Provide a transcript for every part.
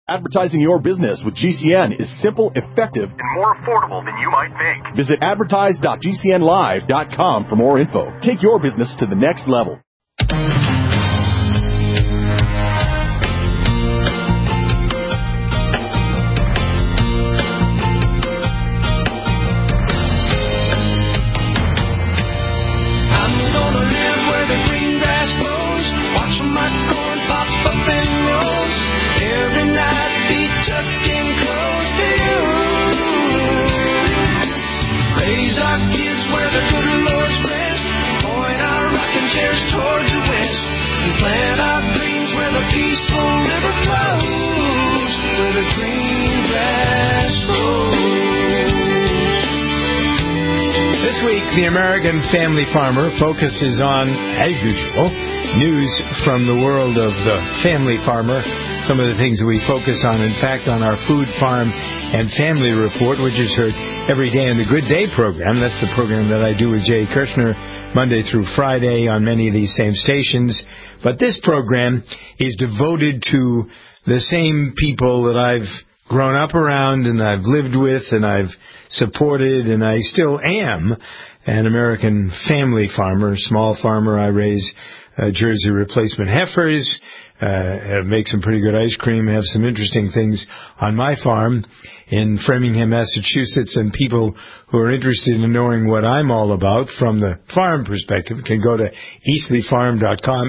Advertising your business with GCN is simple, effective, and more affordable than you might think. Visit advertise.gcnlive.com for more info. Take your business to the next level. The American Family Farmer focuses on, as usual, news from the world of the family farmer. Some of the things that we focus on, in fact, on our Food, Farm, and Family Report, which is heard every day on the Good Day program. That's the program that I do with Jay Kirshner Monday through Friday on many of these same stations. But this program is devoted to the same people that I've grown up around and I've lived with and I've supported, and I still am an American family farmer, small farmer. I raise Jersey replacement heifers, make some pretty good ice cream, have some interesting things on my farm in Framingham, Massachusetts, and people who are interested in knowing what I'm all about from the farm perspective can go to eastleighfarm.com,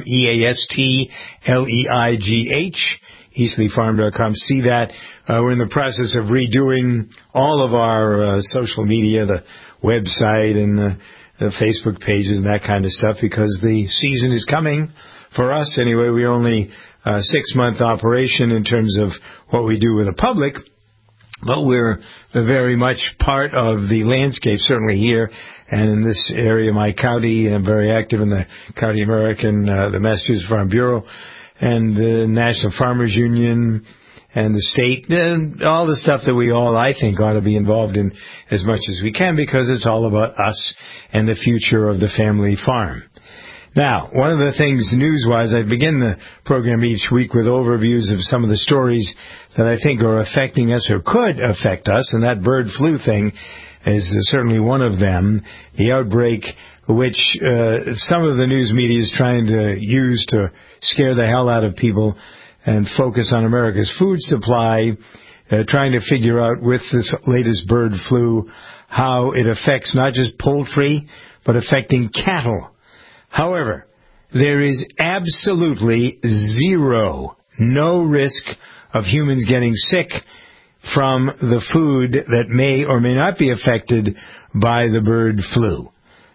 EASTLEIGH, eastleighfarm.com. See that. We're in the process of redoing all of our social media, the website and the Facebook pages and that kind of stuff, because the season is coming for us. Anyway, we're only a 6-month operation in terms of what we do with the public, but we're very much part of the landscape, certainly here and in this area of my county. I'm very active in the County American, the Massachusetts Farm Bureau, and the National Farmers Union, and the state, and all the stuff that we all, I think, ought to be involved in as much as we can, because it's all about us and the future of the family farm. Now, one of the things news-wise, I begin the program each week with overviews of some of the stories that I think are affecting us or could affect us, and that bird flu thing is certainly one of them. The outbreak, which some of the news media is trying to use to scare the hell out of people and focus on America's food supply, trying to figure out with this latest bird flu how it affects not just poultry, but affecting cattle. However, there is absolutely no risk of humans getting sick from the food that may or may not be affected by the bird flu.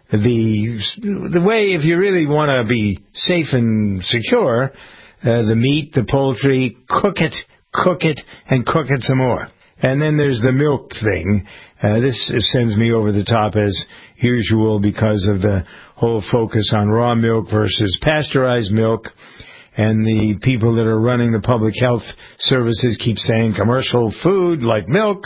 The way, if you really want to be safe and secure, the meat, the poultry, cook it, and cook it some more. And then there's the milk thing. This sends me over the top as usual because of the whole focus on raw milk versus pasteurized milk. And the people that are running the public health services keep saying commercial food like milk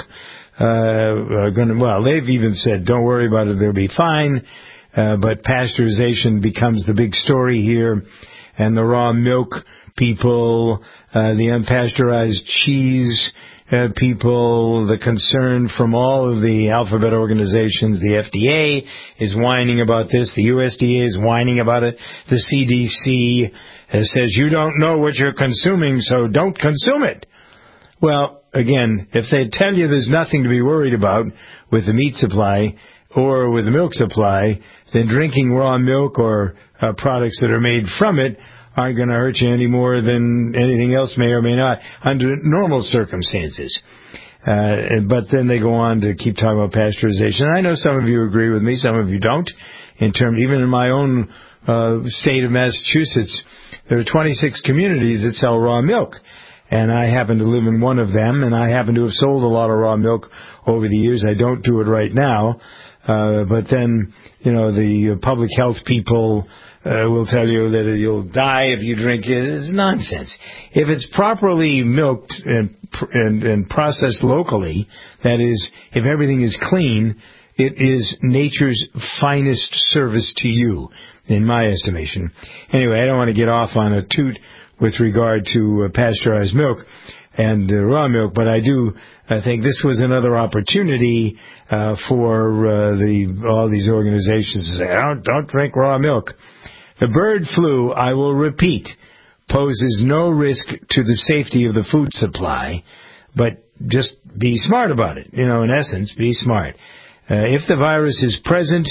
they've even said, don't worry about it, they'll be fine. But pasteurization becomes the big story here. And the raw milk people, the unpasteurized cheese people, the concern from all of the alphabet organizations. The FDA is whining about this. The USDA is whining about it. The CDC says you don't know what you're consuming, so don't consume it. Well, again, if they tell you there's nothing to be worried about with the meat supply or with the milk supply, then drinking raw milk or products that are made from it aren't going to hurt you any more than anything else may or may not under normal circumstances. But then they go on to keep talking about pasteurization. I know some of you agree with me, some of you don't. Even in my own state of Massachusetts, there are 26 communities that sell raw milk. And I happen to live in one of them, and I happen to have sold a lot of raw milk over the years. I don't do it right now. But then, the public health people will tell you that you'll die if you drink it. It's nonsense. If it's properly milked and processed locally, that is, if everything is clean, it is nature's finest service to you, in my estimation. Anyway, I don't want to get off on a toot with regard to pasteurized milk. and raw milk, but I think this was another opportunity for all these organizations to say, don't drink raw milk. The bird flu, I will repeat, poses no risk to the safety of the food supply, but just be smart about it. In essence, be smart. If the virus is present,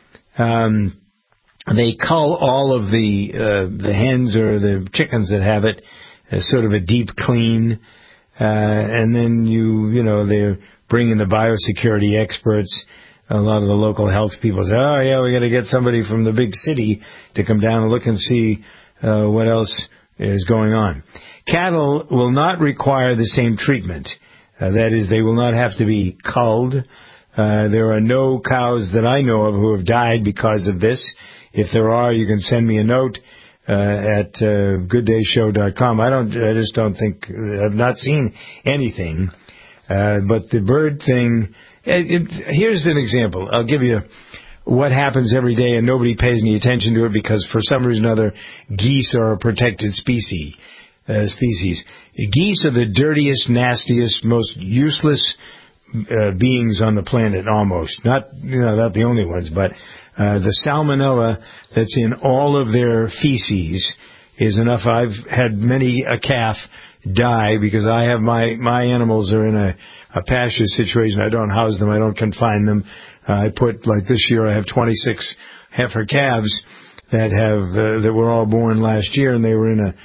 they cull all of the hens or the chickens that have it as sort of a deep clean, and then they're bringing the biosecurity experts. A lot of the local health people say, oh yeah, we got to get somebody from the big city to come down and look and see what else is going on. Cattle will not require the same treatment. That is, they will not have to be culled. There are no cows that I know of who have died because of this. If there are, you can send me a note at gooddayshow.com. I just don't think, I've not seen anything. But the bird thing, here's an example. I'll give you what happens every day and nobody pays any attention to it because for some reason or other, geese are a protected species. Geese are the dirtiest, nastiest, most useless beings on the planet, almost. Not the only ones, but the salmonella that's in all of their feces is enough. I've had many a calf die because I have my animals are in a pasture situation. I don't house them. I don't confine them. I put, like this year, I have 26 heifer calves that were all born last year, and they were in a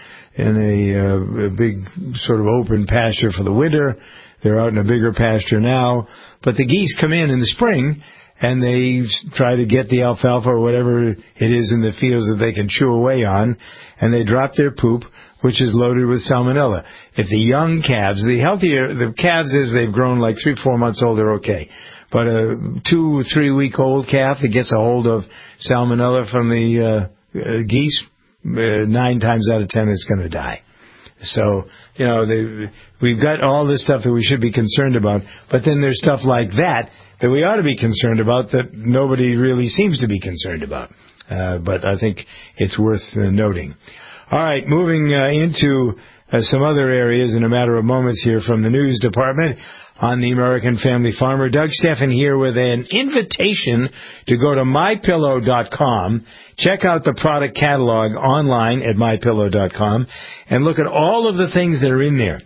big sort of open pasture for the winter. They're out in a bigger pasture now. But the geese come in the spring, and they try to get the alfalfa or whatever it is in the fields that they can chew away on, and they drop their poop, which is loaded with salmonella. If the young calves, the calves as they've grown like 3-4 months old, they're okay. But a 2-3-week-old calf that gets a hold of salmonella from the geese, 9 times out of 10 it's going to die. So, we've got all this stuff that we should be concerned about, but then there's stuff like that we ought to be concerned about that nobody really seems to be concerned about. But I think it's worth noting. All right, moving into some other areas in a matter of moments here from the news department on the American Family Farmer. Doug Steffen here with an invitation to go to MyPillow.com, check out the product catalog online at MyPillow.com, and look at all of the things that are in there.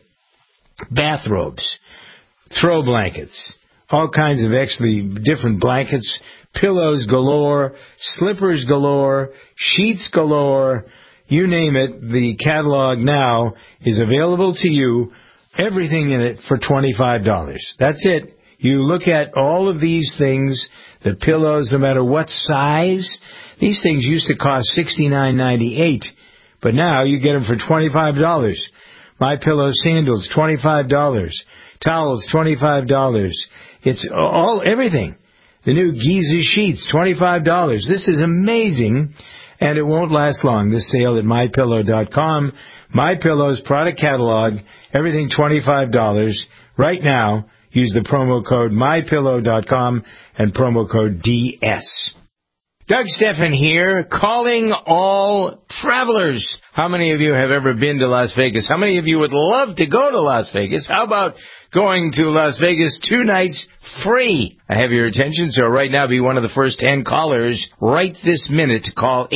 Bathrobes, throw blankets, all kinds of actually different blankets, pillows galore, slippers galore, sheets galore, you name it. The catalog now is available to you, everything in it for $25. That's it. You look at all of these things, the pillows, no matter what size. These things used to cost $69.98, but now you get them for $25. My Pillow sandals, $25. Towels, $25. It's everything. The new Giza sheets, $25. This is amazing, and it won't last long. This sale at MyPillow.com. MyPillow's product catalog, everything $25. Right now, use the promo code MyPillow.com and promo code DS. Doug Steffen here, calling all travelers. How many of you have ever been to Las Vegas? How many of you would love to go to Las Vegas? How about going to Las Vegas 2 nights free? I have your attention, so right now be one of the first 10 callers right this minute to call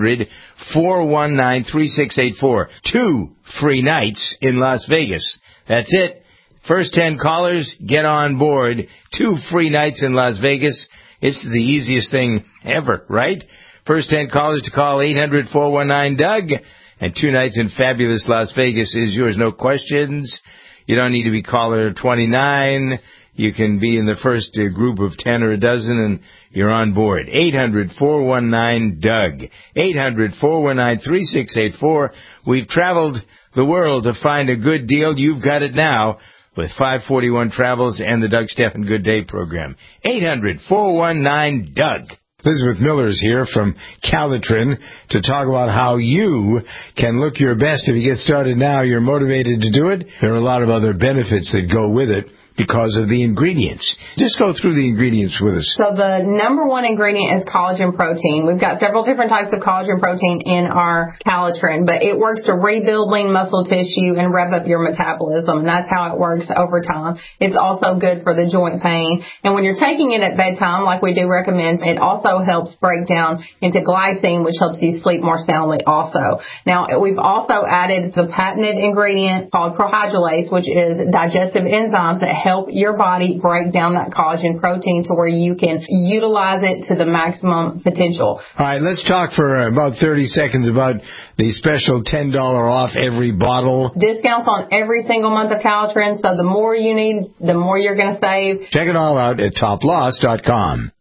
800-419-3684. 2 free nights in Las Vegas. That's it. First 10 callers, get on board. 2 free nights in Las Vegas. It's the easiest thing ever, right? First 10 callers to call 800-419-DOUG. And 2 nights in fabulous Las Vegas is yours. No questions. You don't need to be caller 29. You can be in the first group of 10 or a dozen, and you're on board. 800-419-DOUG. 800-419-3684. We've traveled the world to find a good deal. You've got it now with 541 Travels and the Doug Steffen Good Day program. 800-419-DOUG. Elizabeth Miller is here from Calitrin to talk about how you can look your best. If you get started now, you're motivated to do it. There are a lot of other benefits that go with it. because of the ingredients. Just go through the ingredients with us. So the number one ingredient is collagen protein. We've got several different types of collagen protein in our Calitrin, but it works to rebuild lean muscle tissue and rev up your metabolism, and that's how it works over time. It's also good for the joint pain. And when you're taking it at bedtime, like we do recommend, it also helps break down into glycine, which helps you sleep more soundly also. Now, we've also added the patented ingredient called prohydrolase, which is digestive enzymes that help your body break down that collagen protein to where you can utilize it to the maximum potential. All right, let's talk for about 30 seconds about the special $10 off every bottle. Discounts on every single month of Calitrin, so the more you need, the more you're going to save. Check it all out at toploss.com.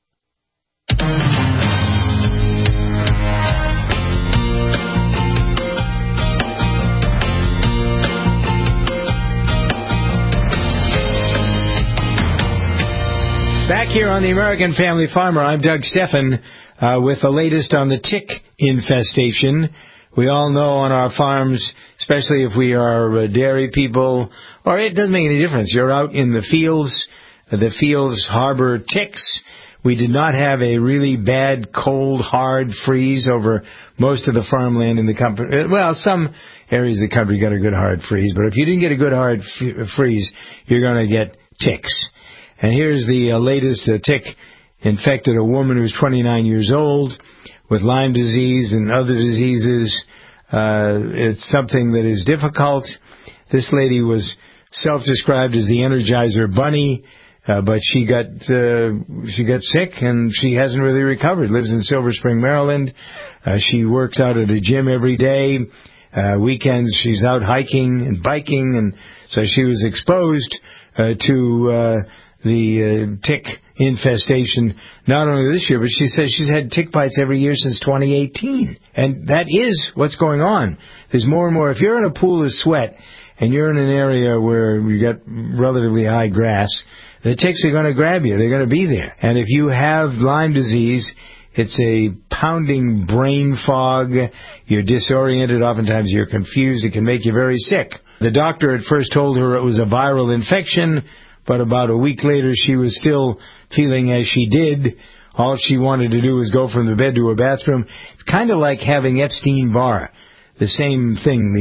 Back here on the American Family Farmer, I'm Doug Steffen with the latest on the tick infestation. We all know on our farms, especially if we are dairy people, or it doesn't make any difference. You're out in the fields harbor ticks. We did not have a really bad, cold, hard freeze over most of the farmland in the country. Well, some areas of the country got a good hard freeze, but if you didn't get a good hard freeze, you're going to get ticks. And here's the latest. Tick infected a woman who's 29 years old with Lyme disease and other diseases. It's something that is difficult. This lady was self-described as the Energizer Bunny, but she got sick and she hasn't really recovered. Lives in Silver Spring, Maryland. She works out at a gym every day. Weekends she's out hiking and biking, and so she was exposed to the tick infestation not only this year, but she says she's had tick bites every year since 2018. And that is what's going on. There's more and more. If you're in a pool of sweat and you're in an area where you got relatively high grass, the ticks are going to grab you. They're going to be there. And if you have Lyme disease, it's a pounding brain fog. You're disoriented. Oftentimes you're confused. It can make you very sick. The doctor at first told her it was a viral infection, but about a week later, she was still feeling as she did. All she wanted to do was go from the bed to her bathroom. It's kind of like having Epstein-Barr. The same thing.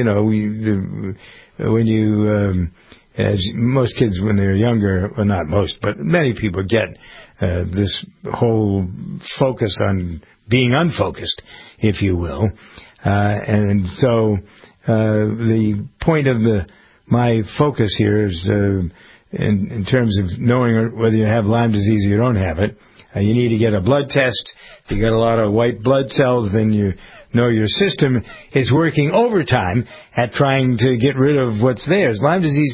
When you, as most kids when they're younger, well, not most, but many people get this whole focus on being unfocused, if you will. And so the point of my focus here is in terms of knowing whether you have Lyme disease or you don't have it. You need to get a blood test. If you got a lot of white blood cells, then you know your system is working overtime at trying to get rid of what's there. Lyme disease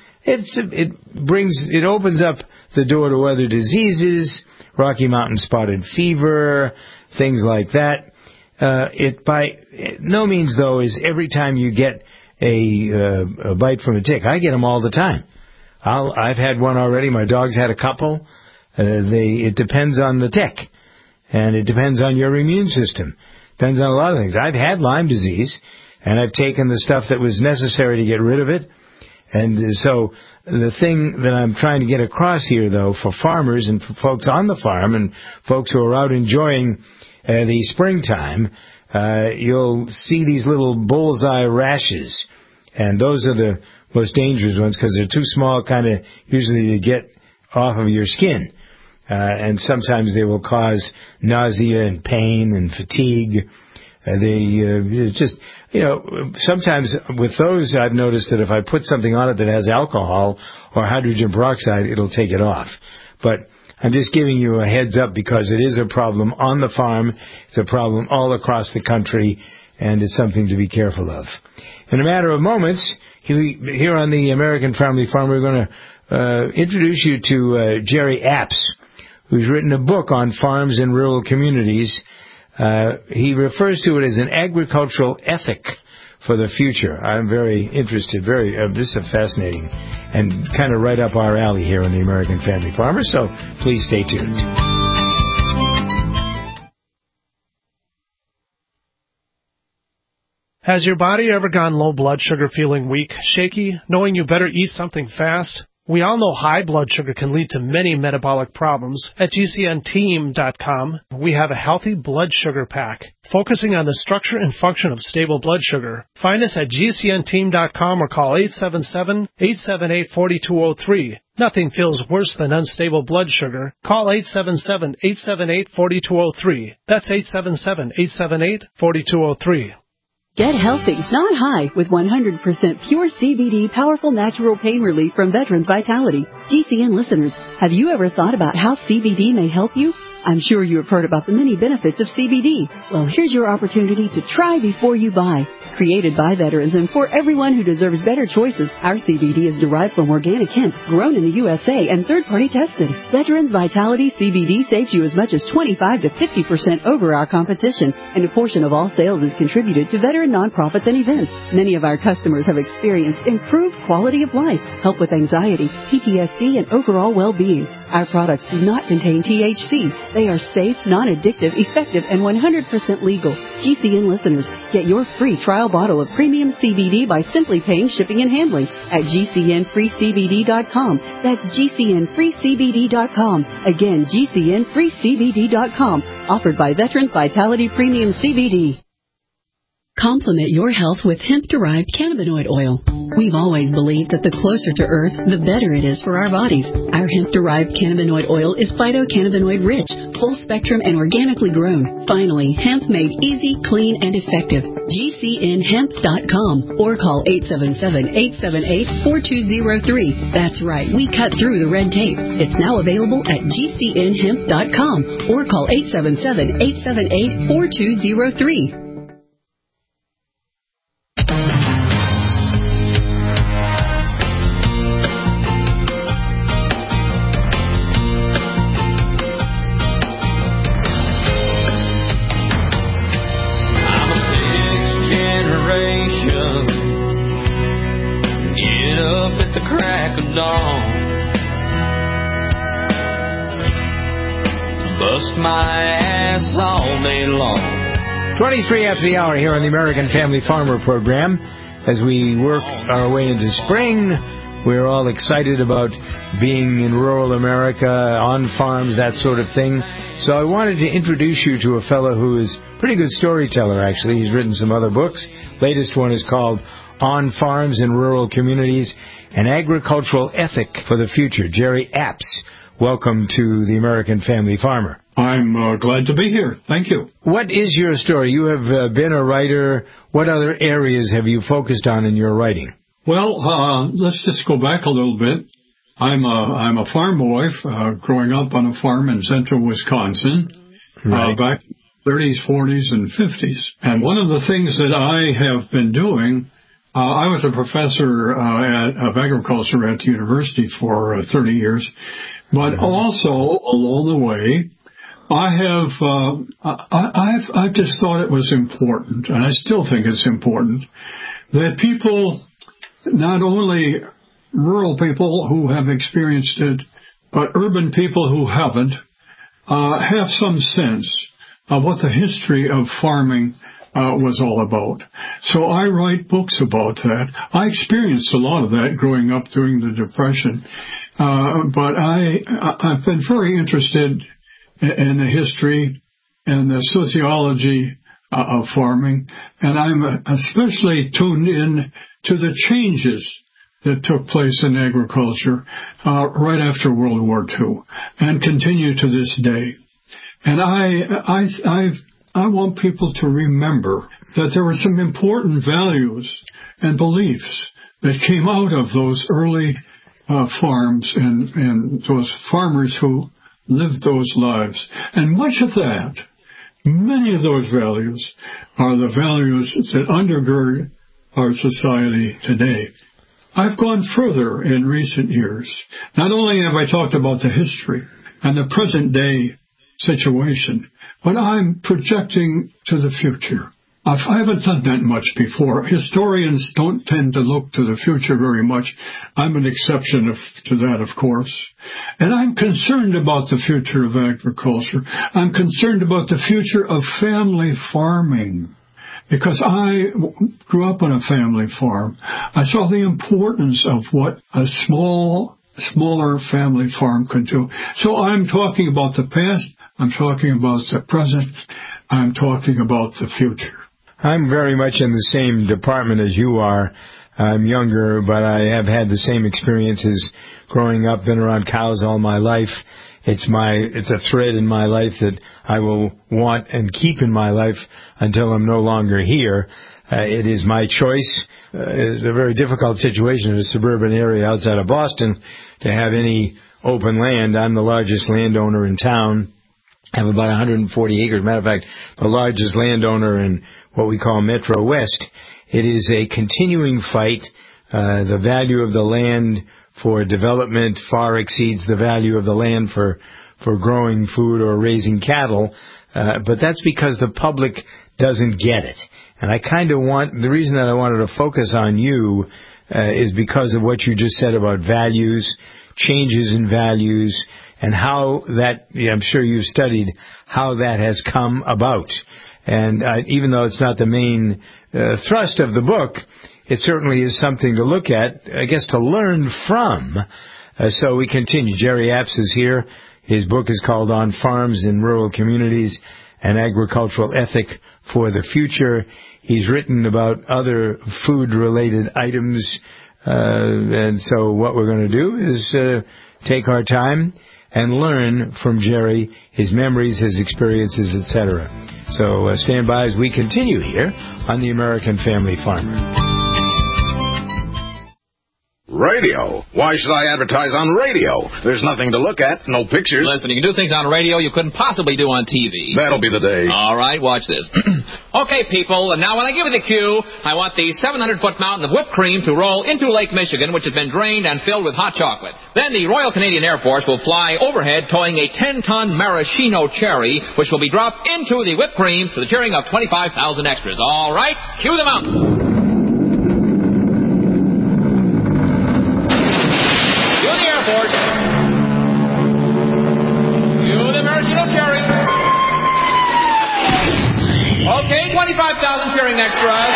it opens up the door to other diseases, Rocky Mountain spotted fever, things like that. It by no means, though, is every time you get a bite from a tick. I get them all the time. I've had one already. My dog's had a couple. It depends on the tick, and it depends on your immune system. Depends on a lot of things. I've had Lyme disease, and I've taken the stuff that was necessary to get rid of it. And so the thing that I'm trying to get across here, though, for farmers and for folks on the farm and folks who are out enjoying the springtime, you'll see these little bullseye rashes, and those are the most dangerous ones because they're too small, kind of usually to get off of your skin. And sometimes they will cause nausea and pain and fatigue. Sometimes with those, I've noticed that if I put something on it that has alcohol or hydrogen peroxide, it'll take it off. But I'm just giving you a heads up because it is a problem on the farm. It's a problem all across the country, and it's something to be careful of. In a matter of moments, here on the American Family Farm, we're going to introduce you to Jerry Apps, who's written a book on farms and rural communities. He refers to it as an agricultural ethic for the future. I'm very interested. This is fascinating and kind of right up our alley here on the American Family Farmer, so please stay tuned. Has your body ever gone low blood sugar, feeling weak, shaky, knowing you better eat something fast? We all know high blood sugar can lead to many metabolic problems. At GCNteam.com, we have a healthy blood sugar pack, focusing on the structure and function of stable blood sugar. Find us at GCNteam.com or call 877-878-4203. Nothing feels worse than unstable blood sugar. Call 877-878-4203. That's 877-878-4203. Get healthy, not high, with 100% pure CBD powerful natural pain relief from Veterans Vitality. GCN listeners, have you ever thought about how CBD may help you? I'm sure you have heard about the many benefits of CBD. Well, here's your opportunity to try before you buy. Created by veterans and for everyone who deserves better choices, our CBD is derived from organic hemp, grown in the USA and third-party tested. Veterans Vitality CBD saves you as much as 25 to 50% over our competition, and a portion of all sales is contributed to veteran nonprofits and events. Many of our customers have experienced improved quality of life, help with anxiety, PTSD, and overall well-being. Our products do not contain THC. They are safe, non-addictive, effective, and 100% legal. GCN listeners, get your free trial bottle of premium CBD by simply paying shipping and handling at GCNFreeCBD.com. That's GCNFreeCBD.com. Again, GCNFreeCBD.com. Offered by Veterans Vitality Premium CBD. Complement your health with hemp-derived cannabinoid oil. We've always believed that the closer to Earth, the better it is for our bodies. Our hemp-derived cannabinoid oil is phytocannabinoid-rich, full-spectrum, and organically grown. Finally, hemp made easy, clean, and effective. GCNHemp.com or call 877-878-4203. That's right, we cut through the red tape. It's now available at GCNHemp.com or call 877-878-4203. Bust my ass all day long. 23 after the hour here on the American Family Farmer program. As we work our way into spring, we're all excited about being in rural America, on farms, that sort of thing. So I wanted to introduce you to a fellow who is a pretty good storyteller, actually. He's written some other books. Latest one is called On Farms in Rural Communities, An Agricultural Ethic for the Future. Jerry Apps, welcome to the American Family Farmer. I'm glad to be here. Thank you. What is your story? You have been a writer. What other areas have you focused on in your writing? Well, let's just go back a little bit. I'm a farm boy, growing up on a farm in central Wisconsin, right. Back in the 30s, 40s, and 50s. And one of the things that I have been doing, I was a professor of agriculture at the university for 30 years, but also along the way, I've just thought it was important, and I still think it's important, that people, not only rural people who have experienced it, but urban people who haven't, have some sense of what the history of farming was all about. So I write books about that. I experienced a lot of that growing up during the Depression, but I've been very interested in the history and the sociology of farming, and I'm especially tuned in to the changes that took place in agriculture right after World War II and continue to this day. And I want people to remember that there were some important values and beliefs that came out of those early farms and those farmers who lived those lives. And much of that, many of those values, are the values that undergird our society today. I've gone further in recent years. Not only have I talked about the history and the present day situation, but I'm projecting to the future. I haven't done that much before. Historians don't tend to look to the future very much. I'm an exception to that, of course. And I'm concerned about the future of agriculture. I'm concerned about the future of family farming, because I grew up on a family farm. I saw the importance of what a small smaller family farm could do. So I'm talking about the past, I'm talking about the present, I'm talking about the future. I'm very much in the same department as you are. I'm younger, but I have had the same experiences growing up, been around cows all my life. It's a thread in my life that I will want and keep in my life until I'm no longer here. It is my choice. It's a very difficult situation in a suburban area outside of Boston to have any open land. I'm the largest landowner in town. I have about 140 acres. Matter of fact, the largest landowner in what we call Metro West. It is a continuing fight. The value of the land for development far exceeds the value of the land for growing food or raising cattle. But that's because the public doesn't get it. And I kind of the reason that I wanted to focus on you is because of what you just said about values, changes in values, and how that, I'm sure you've studied how that has come about. And even though it's not the main thrust of the book, it certainly is something to look at, I guess, to learn from. So we continue. Jerry Apps is here. His book is called On Farms in Rural Communities, an Agricultural Ethic for the Future. He's written about other food-related items. And so what we're going to do is take our time and learn from Jerry, his memories, his experiences, etc. So stand by as we continue here on The American Family Farmer. Radio? Why should I advertise on radio? There's nothing to look at, no pictures. Listen, you can do things on radio you couldn't possibly do on TV. That'll be the day. All right, watch this. Okay, people, and now when I give you the cue, I want the 700-foot mountain of whipped cream to roll into Lake Michigan, which has been drained and filled with hot chocolate. Then the Royal Canadian Air Force will fly overhead towing a 10-ton maraschino cherry, which will be dropped into the whipped cream to the cheering of 25,000 extras. All right, cue the mountain. Okay, 25,000 cheering extras.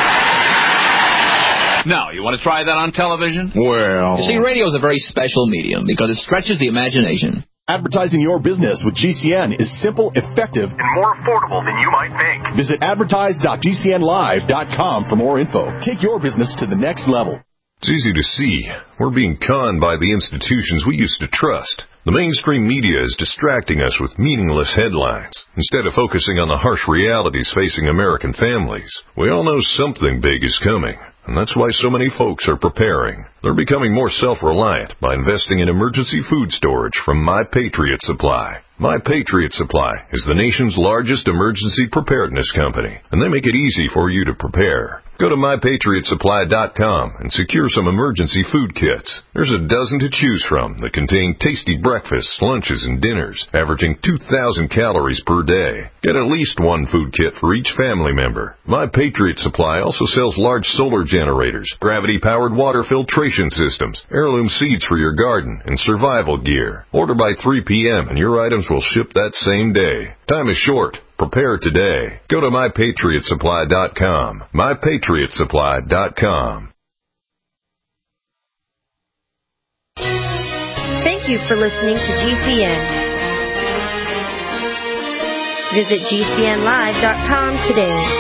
Now, you want to try that on television? Well... You see, radio is a very special medium because it stretches the imagination. Advertising your business with GCN is simple, effective, and more affordable than you might think. Visit advertise.gcnlive.com for more info. Take your business to the next level. It's easy to see. We're being conned by the institutions we used to trust. The mainstream media is distracting us with meaningless headlines, instead of focusing on the harsh realities facing American families. We all know something big is coming, and that's why so many folks are preparing. They're becoming more self-reliant by investing in emergency food storage from My Patriot Supply. My Patriot Supply is the nation's largest emergency preparedness company, and they make it easy for you to prepare. Go to MyPatriotSupply.com and secure some emergency food kits. There's a dozen to choose from that contain tasty breakfasts, lunches, and dinners, averaging 2,000 calories per day. Get at least one food kit for each family member. My Patriot Supply also sells large solar generators, gravity-powered water filtration systems, heirloom seeds for your garden, and survival gear. Order by 3 p.m. and your items will ship that same day. Time is short. Prepare today. Go to MyPatriotSupply.com. MyPatriotSupply.com. Thank you for listening to GCN. Visit GCNlive.com today.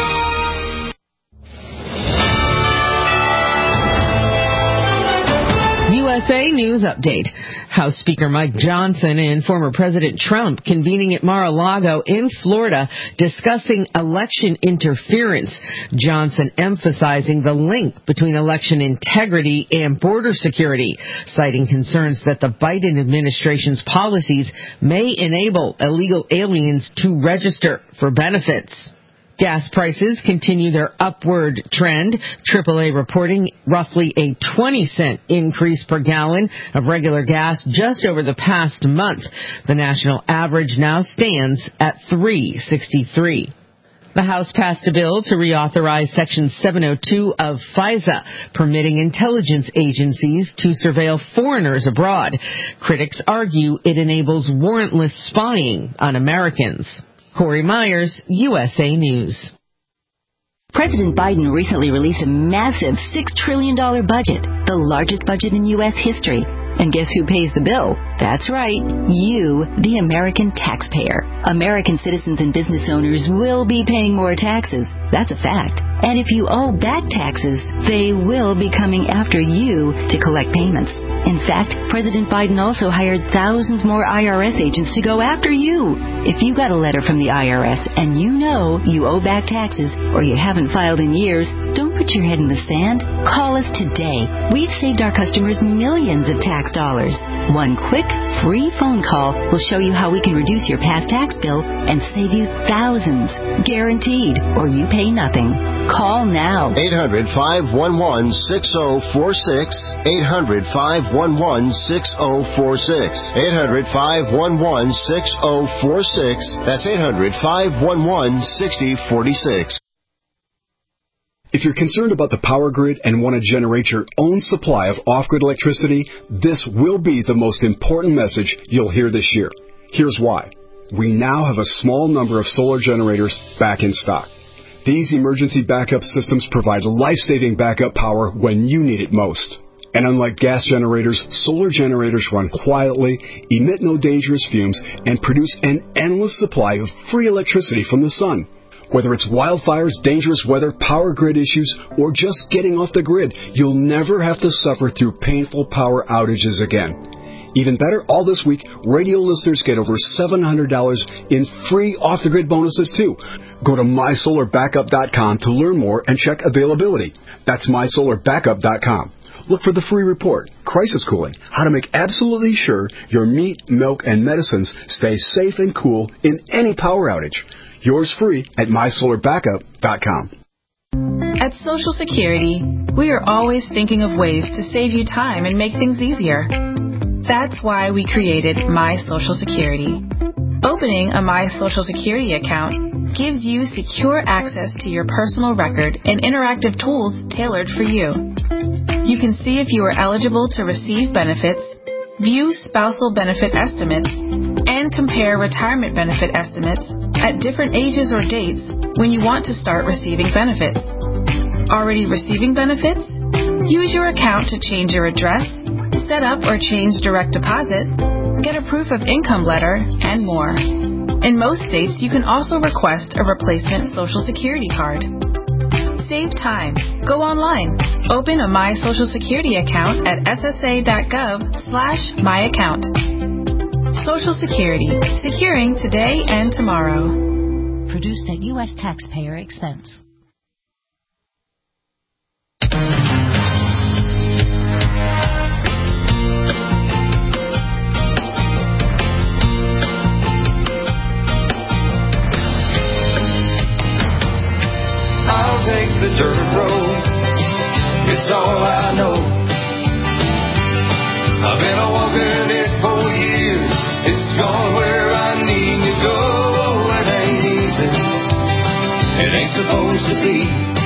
USA News Update. House Speaker Mike Johnson and former President Trump convening at Mar-a-Lago in Florida discussing election interference. Johnson emphasizing the link between election integrity and border security, citing concerns that the Biden administration's policies may enable illegal aliens to register for benefits. Gas prices continue their upward trend. AAA reporting roughly a 20-cent increase per gallon of regular gas just over the past month. The national average now stands at $3.63. The House passed a bill to reauthorize Section 702 of FISA, permitting intelligence agencies to surveil foreigners abroad. Critics argue it enables warrantless spying on Americans. Corey Myers, USA News. President Biden recently released a massive $6 trillion budget, the largest budget in U.S. history. And guess who pays the bill? That's right, you, the American taxpayer. American citizens and business owners will be paying more taxes. That's a fact. And if you owe back taxes, they will be coming after you to collect payments. In fact, President Biden also hired thousands more IRS agents to go after you. If you got a letter from the IRS and you know you owe back taxes or you haven't filed in years, don't put your head in the sand. Call us today. We've saved our customers millions of tax dollars. One quick, free phone call will show you how we can reduce your past tax bill and save you thousands. Guaranteed, or you pay nothing. Call now. 800-511-6046. 800-511-6046. 800-511-6046. That's 800-511-6046. If you're concerned about the power grid and want to generate your own supply of off-grid electricity, this will be the most important message you'll hear this year. Here's why. We now have a small number of solar generators back in stock. These emergency backup systems provide life-saving backup power when you need it most. And unlike gas generators, solar generators run quietly, emit no dangerous fumes, and produce an endless supply of free electricity from the sun. Whether it's wildfires, dangerous weather, power grid issues, or just getting off the grid, you'll never have to suffer through painful power outages again. Even better, all this week, radio listeners get over $700 in free off-the-grid bonuses, too. Go to mysolarbackup.com to learn more and check availability. That's mysolarbackup.com. Look for the free report, Crisis Cooling, how to make absolutely sure your meat, milk, and medicines stay safe and cool in any power outage. Yours free at mysolarbackup.com. At Social Security, we are always thinking of ways to save you time and make things easier. That's why we created My Social Security. Opening a My Social Security account gives you secure access to your personal record and interactive tools tailored for you. You can see if you are eligible to receive benefits, view spousal benefit estimates, and compare retirement benefit estimates at different ages or dates when you want to start receiving benefits. Already receiving benefits? Use your account to change your address, set up or change direct deposit, get a proof of income letter, and more. In most states, you can also request a replacement Social Security card. Save time. Go online. Open a My Social Security account at ssa.gov/myaccount. Social Security. Securing today and tomorrow. Produced at U.S. taxpayer expense. I'll take the dirt road, it's all I know. I've been a walking it for years, it's gone where I need to go. It ain't easy, it ain't supposed to be.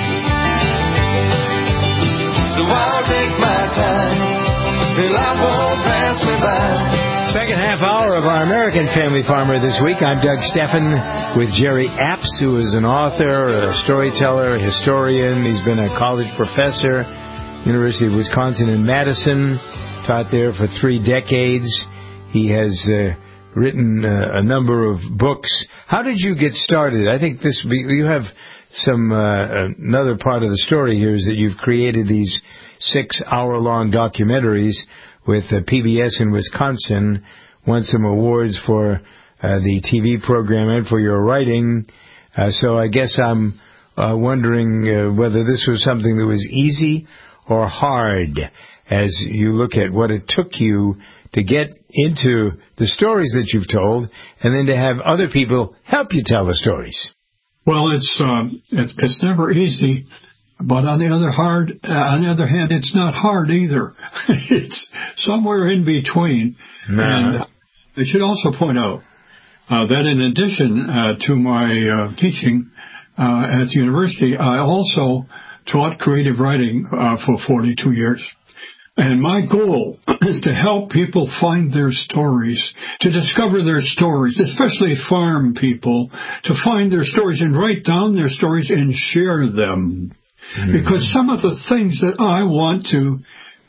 So I'll take my time, till life won't pass me by. Second half hour of our American Family Farmer this week. I'm Doug Steffen with Jerry Apps, who is an author, a storyteller, a historian. He's been a college professor, University of Wisconsin in Madison, taught there for 3 decades. He has written a number of books. How did you get started? I think you have some another part of the story here is that you've created these 6-hour-long documentaries with PBS in Wisconsin, won some awards for the TV program and for your writing. So I guess I'm wondering whether this was something that was easy or hard as you look at what it took you to get into the stories that you've told and then to have other people help you tell the stories. Well, it's never easy. But on the other hand, it's not hard either. It's somewhere in between. And I should also point out that in addition to my teaching at the university, I also taught creative writing for 42 years. And my goal is to help people find their stories, to discover their stories, especially farm people, to find their stories and write down their stories and share them. Because some of the things that I want to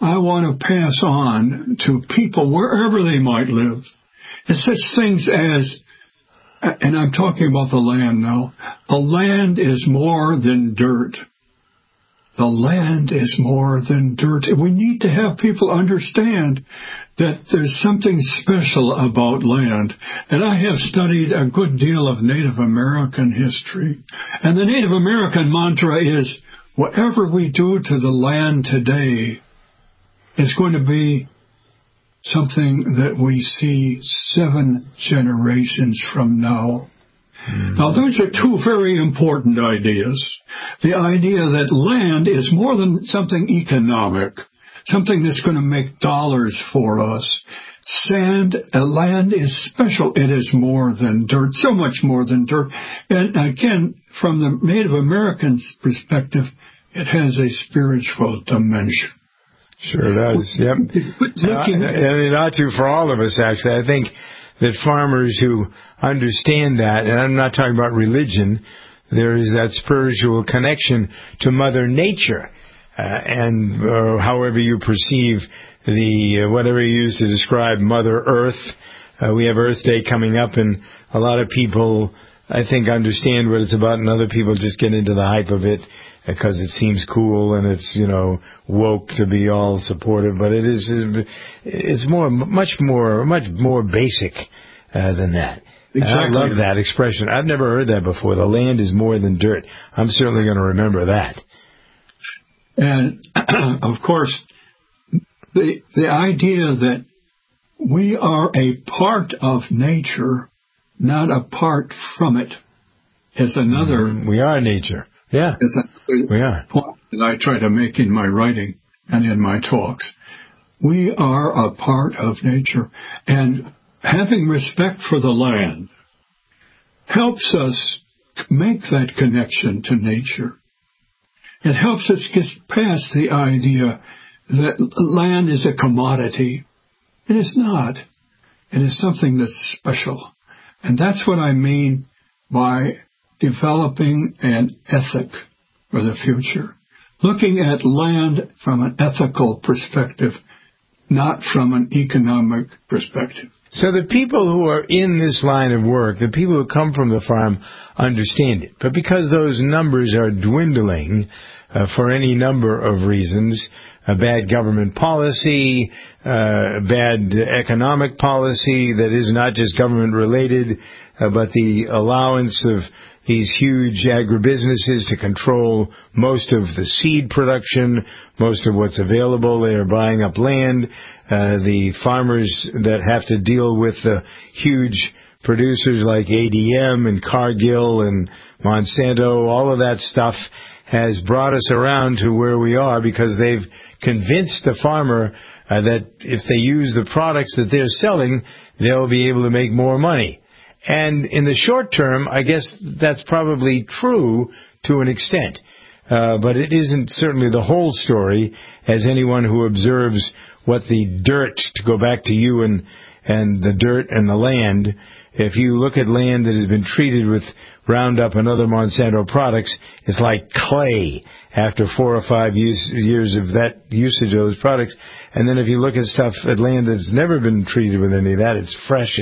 I want to pass on to people wherever they might live is such things as, and I'm talking about the land now, the land is more than dirt. The land is more than dirt. We need to have people understand that there's something special about land. And I have studied a good deal of Native American history. And the Native American mantra is, whatever we do to the land today is going to be something that we see 7 generations from now. Now, those are two very important ideas. The idea that land is more than something economic, something that's going to make dollars for us. Land is special. It is more than dirt, so much more than dirt. And again, from the Native Americans' perspective, it has a spiritual dimension. Sure does, yep. And it ought to for all of us, actually. I think that farmers who understand that, and I'm not talking about religion, there is that spiritual connection to Mother Nature, and however you perceive whatever you use to describe Mother Earth. We have Earth Day coming up, and a lot of people, I think, understand what it's about, and other people just get into the hype of it because it seems cool and it's, woke to be all supportive, but it's much more basic than that. Exactly. I love that expression. I've never heard that before. The land is more than dirt. I'm certainly going to remember that. And of course, the idea that we are a part of nature, not apart from it, is another. We are nature. Yeah, we are. Point that I try to make in my writing and in my talks. We are a part of nature, and having respect for the land helps us make that connection to nature. It helps us get past the idea that land is a commodity. It is not. It is something that's special. And that's what I mean by developing an ethic for the future. Looking at land from an ethical perspective, not from an economic perspective. So the people who are in this line of work, the people who come from the farm, understand it. But because those numbers are dwindling for any number of reasons, bad government policy, bad economic policy that is not just government related, but the allowance of these huge agribusinesses to control most of the seed production, most of what's available. They are buying up land. The farmers that have to deal with the huge producers like ADM and Cargill and Monsanto, all of that stuff has brought us around to where we are because they've convinced the farmer that if they use the products that they're selling, they'll be able to make more money. And in the short term, I guess that's probably true to an extent. But it isn't certainly the whole story, as anyone who observes what the dirt, to go back to you and the dirt and the land, if you look at land that has been treated with Roundup and other Monsanto products, it's like clay after 4 or 5 years of that usage of those products. And then if you look at land that's never been treated with any of that, it's fresh,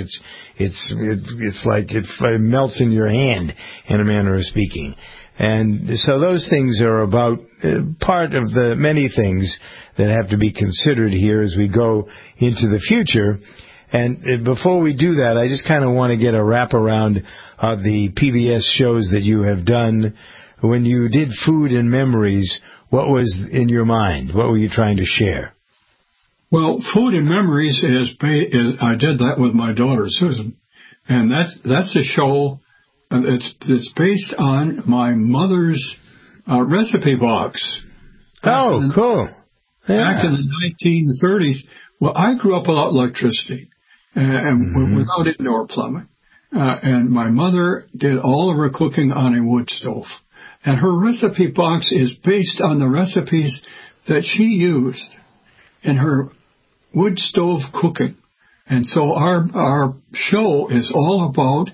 it's like it melts in your hand, in a manner of speaking. And so those things are about part of the many things that have to be considered here as we go into the future. And before we do that, I just kind of want to get a wraparound of the PBS shows that you have done. When you did Food and Memories, what was in your mind? What were you trying to share? Well, Food and Memories I did that with my daughter Susan, and that's a show it's based on my mother's recipe box. Cool! Yeah. Back in the 1930s, well, I grew up without electricity and without indoor plumbing, and my mother did all of her cooking on a wood stove, and her recipe box is based on the recipes that she used in her wood stove cooking. And so our show is all about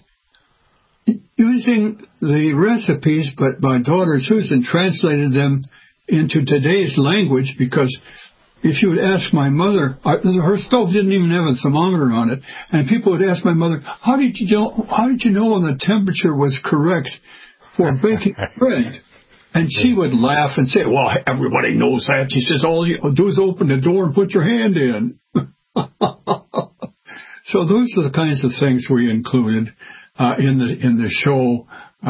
using the recipes, but my daughter Susan translated them into today's language because if you would ask my mother, her stove didn't even have a thermometer on it, and people would ask my mother, how did you know when the temperature was correct for baking bread? And she would laugh and say, well, everybody knows that. She says, all you do is open the door and put your hand in. So those are the kinds of things we included in the show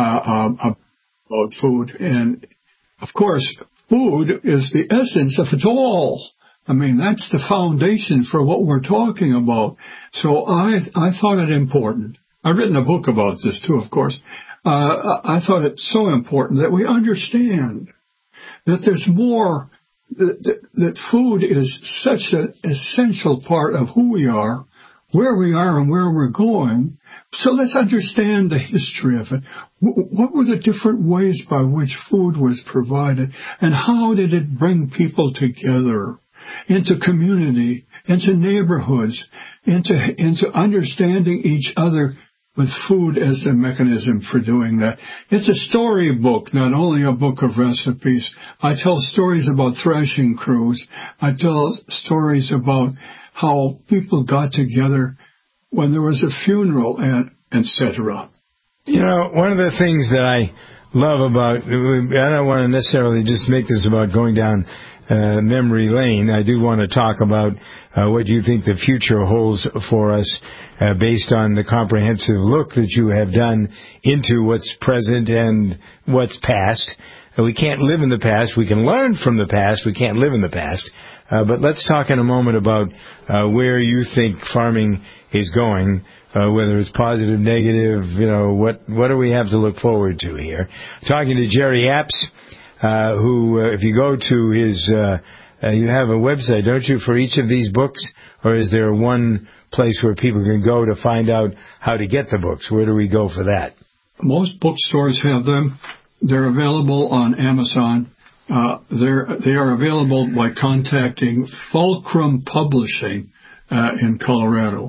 about food. And, of course, food is the essence of it all. I mean, that's the foundation for what we're talking about. So I thought it important. I've written a book about this, too, of course. I thought it so important that we understand that there's more, that food is such an essential part of who we are, where we are, and where we're going. So let's understand the history of it. What were the different ways by which food was provided, and how did it bring people together into community, into neighborhoods, into understanding each other with food as the mechanism for doing that. It's a storybook, not only a book of recipes. I tell stories about threshing crews. I tell stories about how people got together when there was a funeral, and etc. You know, one of the things that I love about, I don't want to necessarily just make this about going down memory lane. I do want to talk about what you think the future holds for us based on the comprehensive look that you have done into what's present and what's past. We can't live in the past. We can learn from the past. We can't live in the past. But let's talk in a moment about where you think farming is going, whether it's positive, negative, what do we have to look forward to here? Talking to Jerry Apps, who, if you go to his, you have a website, don't you, for each of these books? Or is there one place where people can go to find out how to get the books? Where do we go for that? Most bookstores have them. They're available on Amazon. They are available by contacting Fulcrum Publishing in Colorado.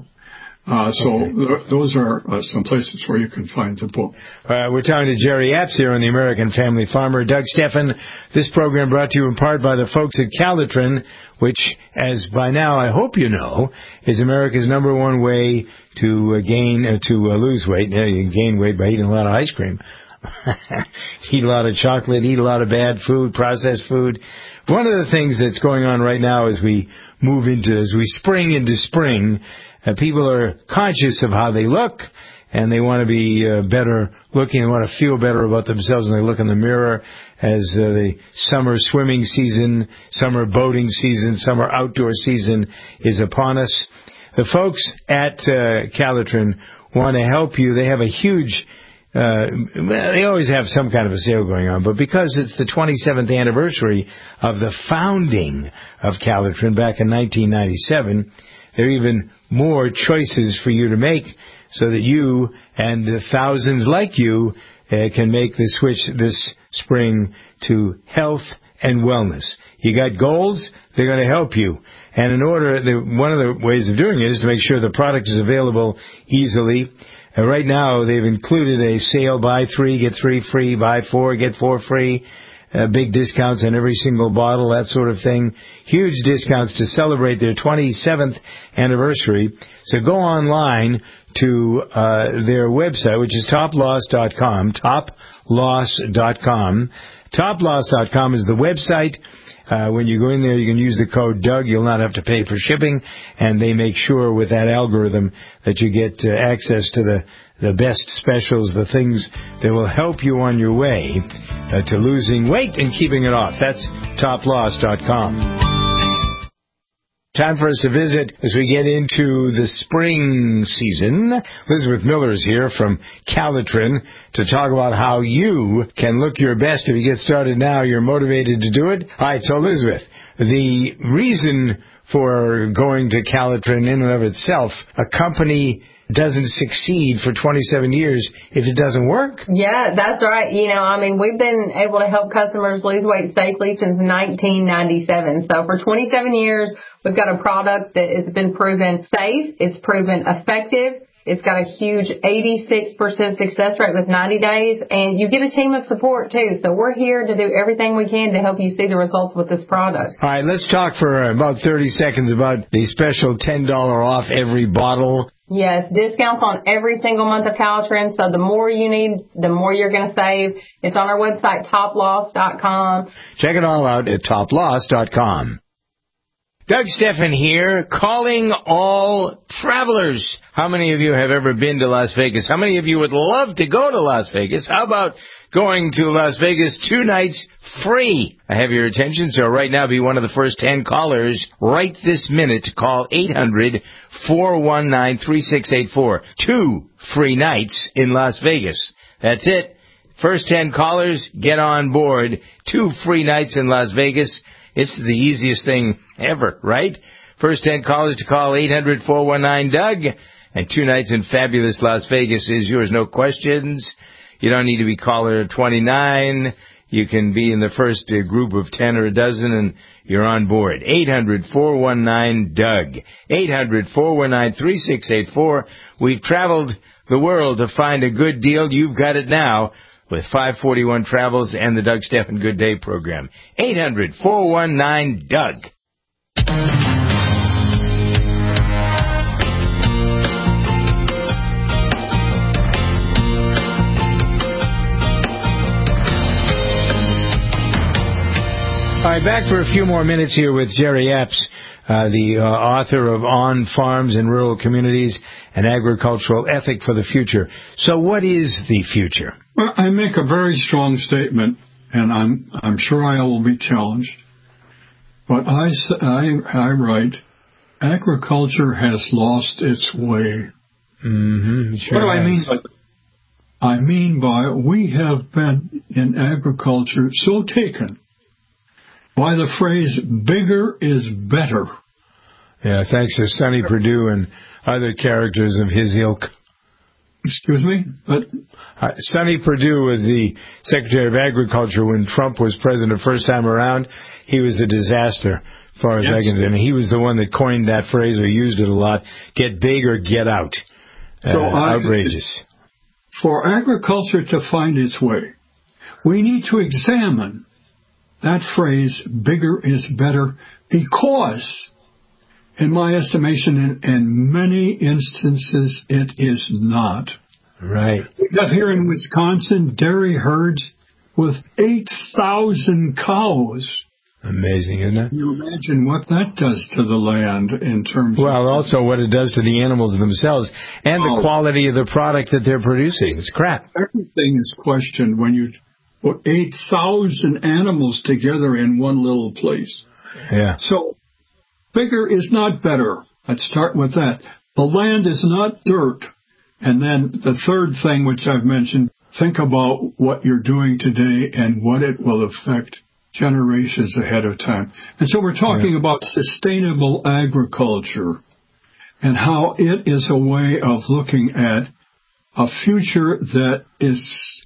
Those are some places where you can find the book. We're talking to Jerry Apps here on the American Family Farmer. Doug Steffen. This program brought to you in part by the folks at Calitrin, which, as by now I hope you know, is America's #1 way to lose weight. You can gain weight by eating a lot of ice cream. Eat a lot of chocolate, eat a lot of bad food, processed food. One of the things that's going on right now as we spring into spring, people are conscious of how they look, and they want to be better looking. They want to feel better about themselves when they look in the mirror as the summer swimming season, summer boating season, summer outdoor season is upon us. The folks at Calitrin want to help you. They have a huge they always have some kind of a sale going on, but because it's the 27th anniversary of the founding of Calitrin back in 1997, there are even more choices for you to make so that you and thousands like you can make the switch this spring to health and wellness. You got goals, they're going to help you. And one of the ways of doing it is to make sure the product is available easily. Right now, they've included a sale, buy 3, get 3 free, buy 4, get 4 free, big discounts on every single bottle, that sort of thing. Huge discounts to celebrate their 27th anniversary. So go online to their website, which is toploss.com, toploss.com. Toploss.com is the website. When you go in there, you can use the code Doug. You'll not have to pay for shipping, and they make sure with that algorithm that you get access to the best specials, the things that will help you on your way to losing weight and keeping it off. That's toploss.com. Time for us to visit as we get into the spring season. Elizabeth Miller is here from Calitrin to talk about how you can look your best. If you get started now, you're motivated to do it. All right, so Elizabeth, the reason for going to Calitrin in and of itself, a company doesn't succeed for 27 years if it doesn't work. Yeah, that's right. We've been able to help customers lose weight safely since 1997. So for 27 years, we've got a product that has been proven safe, it's proven effective, It's got a huge 86% success rate with 90 days, and you get a team of support, too. So we're here to do everything we can to help you see the results with this product. All right, let's talk for about 30 seconds about the special $10 off every bottle. Yes, discounts on every single month of Calitrin. So the more you need, the more you're going to save. It's on our website, toploss.com. Check it all out at toploss.com. Doug Steffen here, calling all travelers. How many of you have ever been to Las Vegas? How many of you would love to go to Las Vegas? How about going to Las Vegas 2 nights free? I have your attention, so right now be one of the first 10 callers right this minute to call 800-419-3684. 2 free nights in Las Vegas. That's it. First 10 callers, get on board. 2 free nights in Las Vegas. It's the easiest thing ever, right? First 10 callers to call 800-419-DOUG. And 2 nights in fabulous Las Vegas is yours, no questions. You don't need to be caller 29. You can be in the first group of 10 or a dozen, and you're on board. 800-419-DOUG. 800-419-3684. We've traveled the world to find a good deal. You've got it now with 541 Travels and the Doug Steffen Good Day program. 800-419-DOUG. All right, back for a few more minutes here with Jerry Epps, the author of On Farms and Rural Communities, an Agricultural Ethic for the Future. So what is the future? Well, I make a very strong statement, and I'm sure I will be challenged. But I write, agriculture has lost its way. Mm-hmm. Sure what do I mean by that? I mean by we have been in agriculture so taken by the phrase, bigger is better. Yeah, thanks to Sonny Perdue and other characters of his ilk. Excuse me? But Sonny Perdue was the Secretary of Agriculture when Trump was president the first time around. He was a disaster, as far as I can say. He was the one that coined that phrase or used it a lot. Get big or get out. So outrageous. For agriculture to find its way, we need to examine that phrase, bigger is better, because, in my estimation, in many instances, it is not. Right. We got here in Wisconsin dairy herds with 8,000 cows. Amazing, isn't it? Can you imagine what that does to the land in terms Well, also what it does to the animals themselves and the quality of the product that they're producing. It's crap. Everything is questioned when you put 8,000 animals together in one little place. Yeah. So, bigger is not better. Let's start with that. The land is not dirt. And then the third thing, which I've mentioned, think about what you're doing today and what it will affect generations ahead of time. And so we're talking about sustainable agriculture and how it is a way of looking at a future that is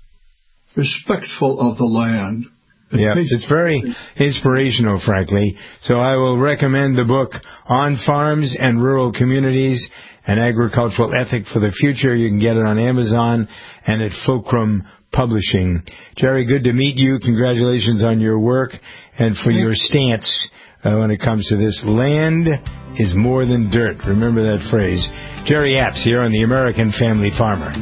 respectful of the land. Yeah, it's very inspirational, frankly. So I will recommend the book On Farms and Rural Communities, an Agricultural Ethic for the Future. You can get it on Amazon and at Fulcrum Publishing. Jerry, good to meet you. Congratulations on your work and for your stance when it comes to this. Land is more than dirt. Remember that phrase. Jerry Epps here on the American Family Farmer.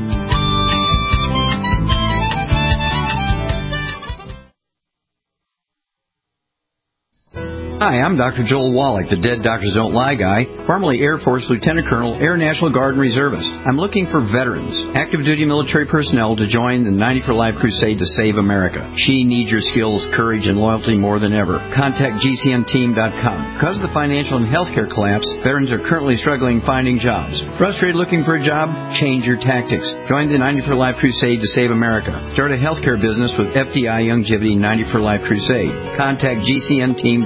Hi, I'm Dr. Joel Wallach, the Dead Doctors Don't Lie guy, formerly Air Force Lieutenant Colonel, Air National Guard and Reservist. I'm looking for veterans, active duty military personnel to join the 90 for Life crusade to save America. She needs your skills, courage, and loyalty more than ever. Contact GCNteam.com. Because of the financial and healthcare collapse, veterans are currently struggling finding jobs. Frustrated looking for a job? Change your tactics. Join the 90 for Life crusade to save America. Start a healthcare business with FDI Longevity 90 for Life crusade. Contact GCNteam.com.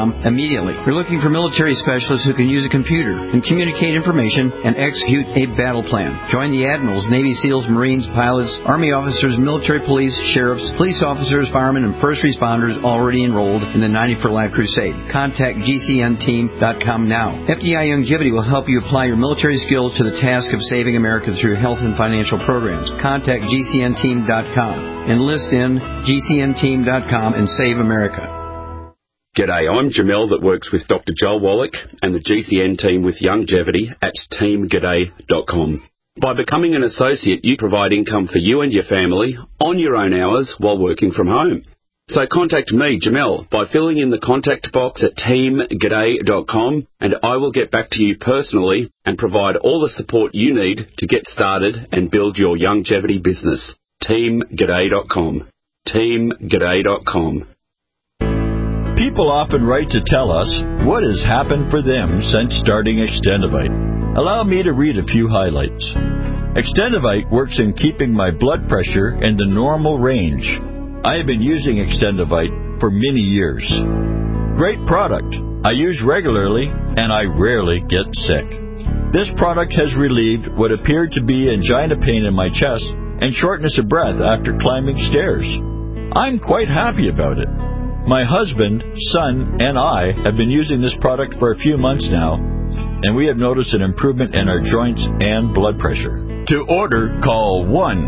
militaryexchange.com immediately. We're looking for military specialists who can use a computer and communicate information and execute a battle plan. Join the admirals, Navy SEALs, Marines, pilots, Army officers, military police, sheriffs, police officers, firemen, and first responders already enrolled in the 90 for Life Crusade. Contact GCNteam.com now. FDI Longevity will help you apply your military skills to the task of saving America through health and financial programs. Contact GCNteam.com. Enlist in GCNteam.com and save America. G'day, I'm Jamel that works with Dr. Joel Wallach and the GCN team with Longevity at teamg'day.com. By becoming an associate, you provide income for you and your family on your own hours while working from home. So contact me, Jamel, by filling in the contact box at teamg'day.com, and I will get back to you personally and provide all the support you need to get started and build your longevity business. teamg'day.com. teamg'day.com. People often write to tell us what has happened for them since starting Extendivite. Allow me to read a few highlights. Extendivite works in keeping my blood pressure in the normal range. I have been using Extendivite for many years. Great product. I use regularly and I rarely get sick. This product has relieved what appeared to be angina pain in my chest and shortness of breath after climbing stairs. I'm quite happy about it. My husband, son, and I have been using this product for a few months now, and we have noticed an improvement in our joints and blood pressure. To order, call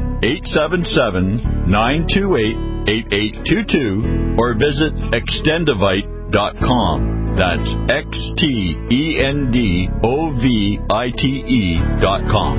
1-877-928-8822 or visit Extendivite.com. That's XTENDOVITE.com.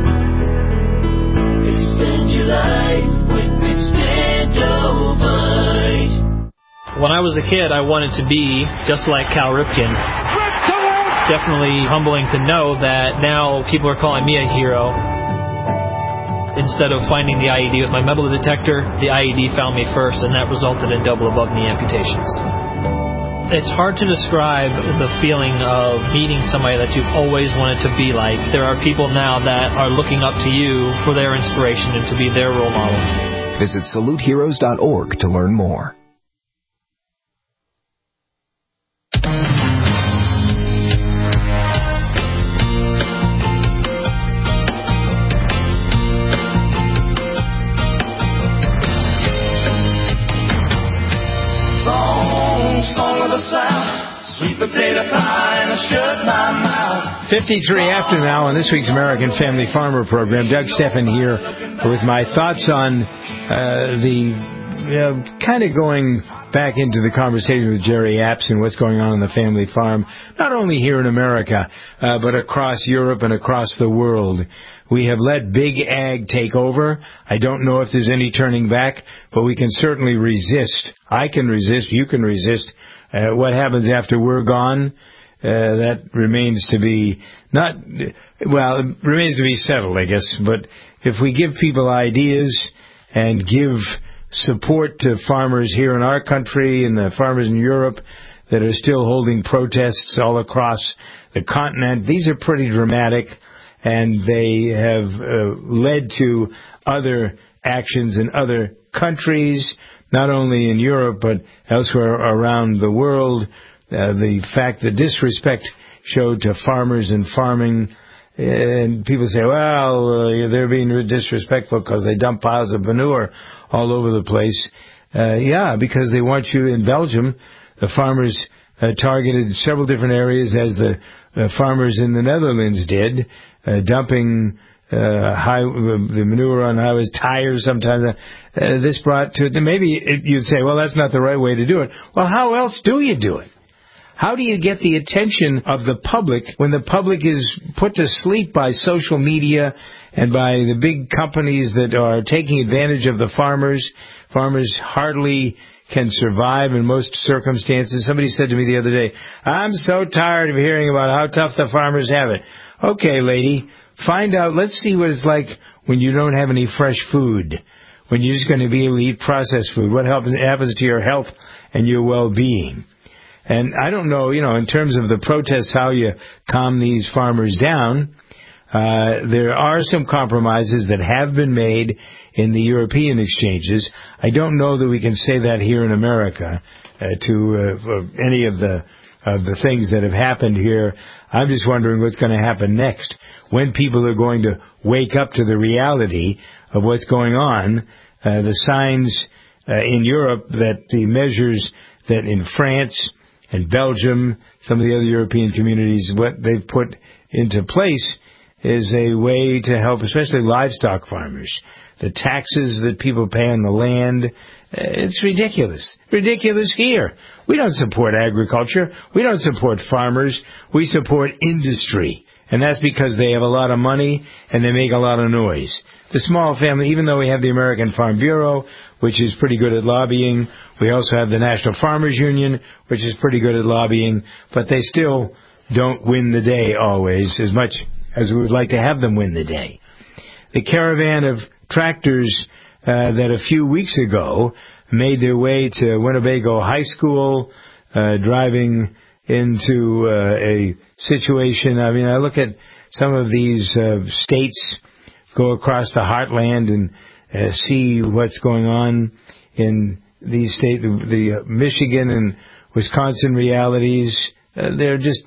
Extend your life with Extendovite. When I was a kid, I wanted to be just like Cal Ripken. It's definitely humbling to know that now people are calling me a hero. Instead of finding the IED with my metal detector, the IED found me first, and that resulted in double above knee amputations. It's hard to describe the feeling of meeting somebody that you've always wanted to be like. There are people now that are looking up to you for their inspiration and to be their role model. Visit SaluteHeroes.org to learn more. Song of the South, sweet potato pie, and I shut my mouth. 53 after now on this week's American Family Farmer program. Doug Steffen here with my thoughts on kind of going back into the conversation with Jerry Apps and what's going on the family farm, not only here in America, but across Europe and across the world. We have let big ag take over. I don't know if there's any turning back, but we can certainly resist. I can resist. You can resist. What happens after we're gone, that remains to be it remains to be settled, I guess. But if we give people ideas and give support to farmers here in our country and the farmers in Europe that are still holding protests all across the continent, these are pretty dramatic. And they have led to other actions in other countries, not only in Europe, but elsewhere around the world. The fact that disrespect showed to farmers and farming, and people say, well, they're being disrespectful because they dump piles of manure all over the place. Because they want you in Belgium. The farmers targeted several different areas, as the farmers in the Netherlands did. Dumping the manure on highways, tires sometimes. This brought to maybe you'd say, well, that's not the right way to do it. Well, how else do you do it? How do you get the attention of the public when the public is put to sleep by social media and by the big companies that are taking advantage of the farmers? Farmers hardly can survive in most circumstances. Somebody said to me the other day, I'm so tired of hearing about how tough the farmers have it. Okay, lady, find out. Let's see what it's like when you don't have any fresh food, when you're just going to be able to eat processed food. What happens to your health and your well-being? And I don't know, in terms of the protests, how you calm these farmers down. There are some compromises that have been made in the European exchanges. I don't know that we can say that here in America to any of the things that have happened here. I'm just wondering what's going to happen next, when people are going to wake up to the reality of what's going on. The signs in Europe that the measures that in France and Belgium, some of the other European communities, what they've put into place is a way to help, especially livestock farmers. The taxes that people pay on the land, it's ridiculous. Ridiculous here. We don't support agriculture. We don't support farmers. We support industry. And that's because they have a lot of money and they make a lot of noise. The small family, even though we have the American Farm Bureau, which is pretty good at lobbying, we also have the National Farmers Union, which is pretty good at lobbying, but they still don't win the day always as much as we would like to have them win the day. The caravan of tractors that a few weeks ago made their way to Winnebago High School, driving into a situation. I mean, I look at some of these states, go across the heartland and see what's going on in these states, the Michigan and Wisconsin realities. They're just,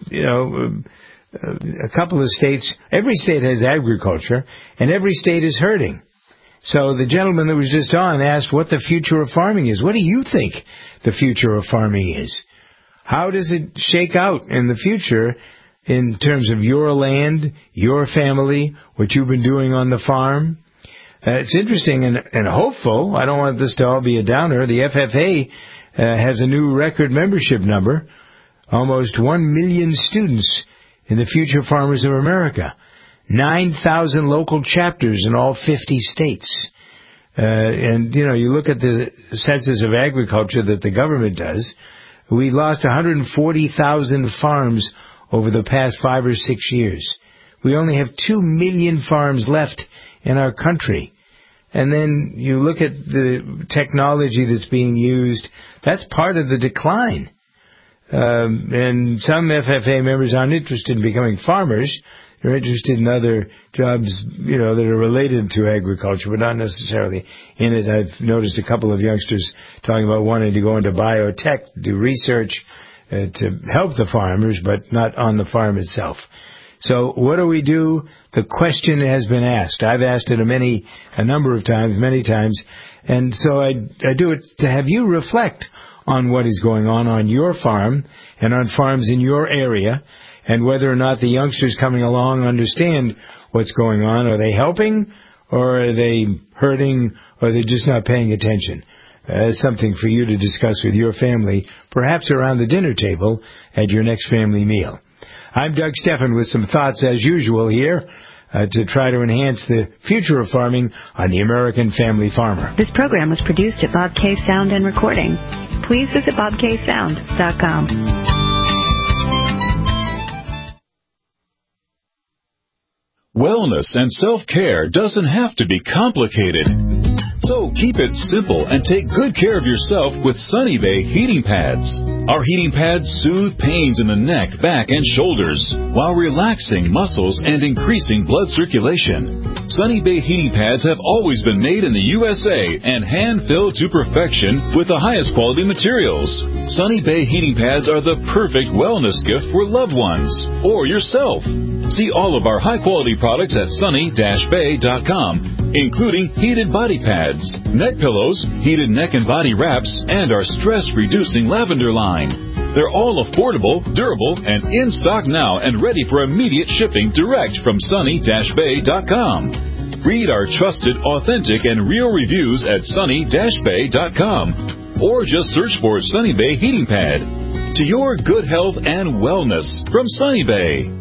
a couple of states. Every state has agriculture, and every state is hurting. So the gentleman that was just on asked what the future of farming is. What do you think the future of farming is? How does it shake out in the future in terms of your land, your family, what you've been doing on the farm? It's interesting and hopeful. I don't want this to all be a downer. The FFA has a new record membership number, almost 1 million students in the Future Farmers of America. 9,000 local chapters in all 50 states. And, you look at the census of agriculture that the government does, we lost 140,000 farms over the past 5 or 6 years. We only have 2 million farms left in our country. And then you look at the technology that's being used, that's part of the decline. And some FFA members aren't interested in becoming farmers. They're interested in other jobs, that are related to agriculture, but not necessarily in it. I've noticed a couple of youngsters talking about wanting to go into biotech, do research to help the farmers, but not on the farm itself. So what do we do? The question has been asked. I've asked it a number of times, many times, and so I do it to have you reflect on what is going on your farm and on farms in your area, and whether or not the youngsters coming along understand what's going on. Are they helping, or are they hurting, or are they just not paying attention? That's something for you to discuss with your family, perhaps around the dinner table at your next family meal. I'm Doug Steffen with some thoughts, as usual, here to try to enhance the future of farming on the American Family Farmer. This program was produced at Bob K. Sound and Recording. Please visit bobksound.com. Wellness and self-care doesn't have to be complicated. So keep it simple and take good care of yourself with Sunny Bay heating pads. Our heating pads soothe pains in the neck, back, and shoulders while relaxing muscles and increasing blood circulation. Sunny Bay heating pads have always been made in the USA and hand-filled to perfection with the highest quality materials. Sunny Bay heating pads are the perfect wellness gift for loved ones or yourself. See all of our high-quality products at sunny-bay.com, including heated body pads, neck pillows, heated neck and body wraps, and our stress-reducing lavender line. They're all affordable, durable, and in stock now and ready for immediate shipping direct from sunny-bay.com. Read our trusted, authentic, and real reviews at sunny-bay.com, or just search for Sunny Bay Heating Pad. To your good health and wellness from Sunny Bay.